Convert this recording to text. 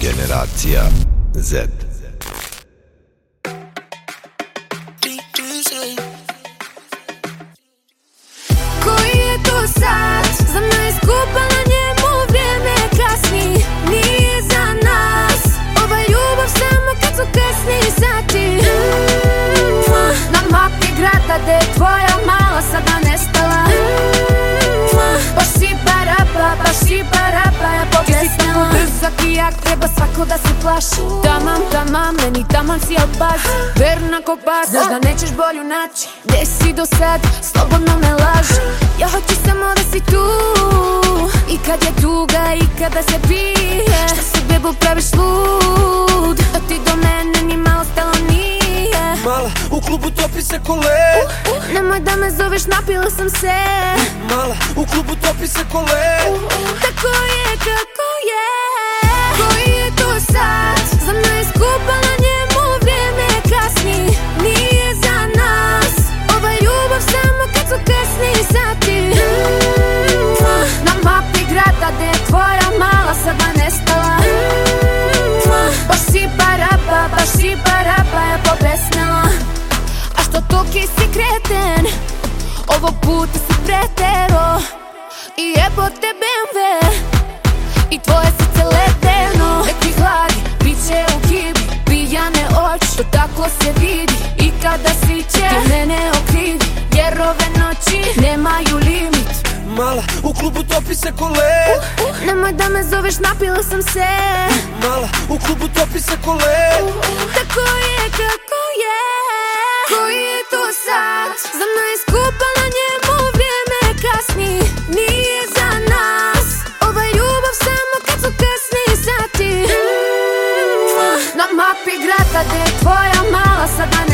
Generacija Z. Koji je to sat? Za mene skupa na njemu vrijeme kasni. Nije za nas ova ljubav samo kad su kasni sati. Na mapi grada gde je tvoja mala sada nestala. Baš si parapa, baš si parapa, ja poblesnala. Brzak i jak, treba svako da se plaši. Tamam, meni taman si albaz. Verna ko pas, znaš da nećeš bolju naći. Gde si do sad, slobodno me laži. Ja hoću samo da si tu. I kad je tuga, i kada se pije. Šta se bebu praviš lud? Da ti do mene ni malo stalo nije. Mala, u klubu topi se kole. Nemoj da me zoveš, napila sam se. Mala, u klubu topi se kole. Tako je, kako je. Koji je to sat? Za mene skupa na njemu vrijeme kasni. Nije za nas ova ljubav samo kad su kasni sati. Na mapi grada gde je tvoja mala sada nestala. Baš si parapa, baš si parapa, ja pobesnala. A što toki si kreten, ovog puta si pretero. I jebote BMW i tvoje srce ledeno. Neki hladi, bit će u kibi, pijane oči, to tako se vidi. I kada siće, ti mene okrivi, jer ove noći nemaju limit. Mala, u klubu topi se kole. Nemoj da me zoveš, napila sam se. Mala, u klubu topi se kole. Tako je, kako je. Koji je to sat? Za mene skupa na njemu vrijeme kasni. Nije za nas ova ljubav samo kad su kasni sati. Na mapi grada gde je tvoja mala sada